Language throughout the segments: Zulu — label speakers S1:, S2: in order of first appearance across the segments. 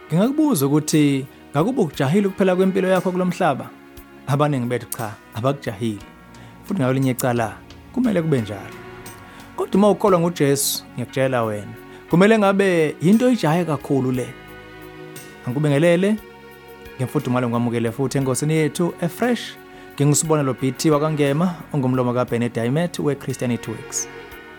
S1: Ngingakubuza ukuthi ngakuba ukujahile ukuphela kwempilo yakho kulomhlaba? Abaningi bethu cha, abakujahile. Futhi ngawelinye icala kumele kube njalo. Kodwa uma ukholwa ngoJesu, ngiyakutshela wena, kumele ngabe into oyijahe kakhulu le. Angikubingelele, ngiyamfudumala ngamukele futhi enkosini yethu efresh. Ngingisibonelo BT wakangema ongumlomo kaBenedict weChristianity Works.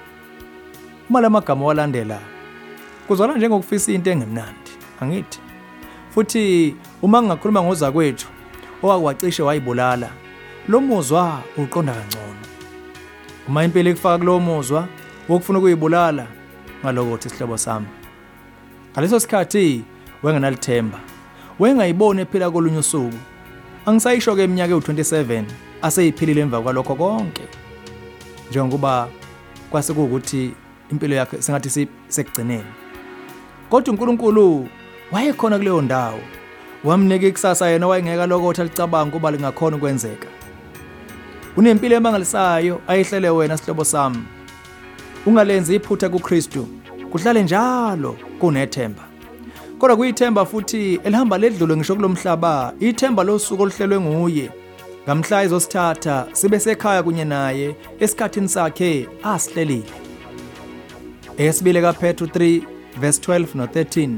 S1: Uma lamagama walandela kuzona njengokufisa into engemnandi, angithi? Futhi uma ngingakhuluma ngoza kwethu owakwacishe wayibulala, lo muzwa uqonda kangcono. Uma impilo ikufaka kulo muzwa wokufuna ukuyibulala, ngalokuthi sihlobo sami, ngaleso sikhathi wengenalithemba, wengayiboni ephila kolunye usuku. Angisayisho ke iminyaka ewu27 aseyiphilile emva kwalokho konke, njengoba kwase kuukuthi impilo yakhe sengathi sekugcineni. Kodwa uNkulunkulu wayekhona kuleyo ndawo, wamnika ikusasa yena wayengeka lokho alicabanga kuba lingakhona ukwenzeka. Unempilo emangalisayo ayihlele wena sihlobo sami. Ungalenzi iphutha kuKristu, kuhlale njalo kunethemba. Kodwa kuyithemba futhi elihamba ledlule ngisho kulomhlaba, ithemba losuku oluhlelwe nguye. Ngamhla izosithatha sibe sekhaya kunye naye esikhathini sakhe asihlelile. Esibile kaPetru 3 verse 12 no13.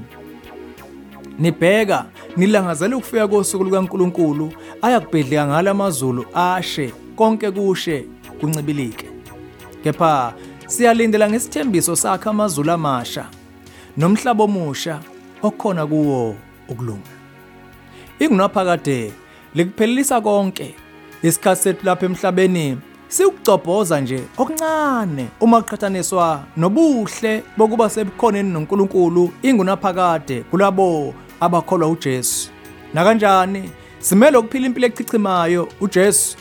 S1: Nibheka nilangazela ukufika kosuku lukaNkulunkulu ayakubhedleka ngala amazulu ashe konke kushe kuncibilike. Kepha siyalindela ngesithembiso sakhe amazulu amasha nomhlaba omusha okhona kuwo ukulunga. Ingunaphakade likuphelisa konke. Isikhathi sethu lapha emhlabeni sikucobhoza nje okuncane uma kuqhathaniswa nobuhle bokuba sebukhoneni noNkulunkulu ingunaphakade kulabo abakholwa uJesu. Na kanjani simele ukuphila impilo echichimayo uJesu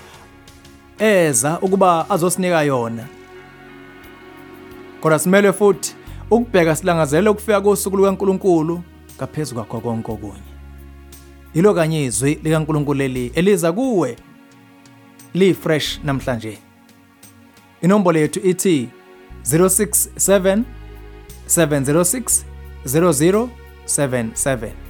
S1: eza ukuba azosinika yona. Kodwa simele futhi ukubheka silangazele ukufika kosuku lukaNkulunkulu ngaphezulu kwakho konke okunye. Ilo kanye izwi likaNkulunkulu leli eliza kuwe li fresh namhlanje. Inombolo yethu ithi 067 706 0077.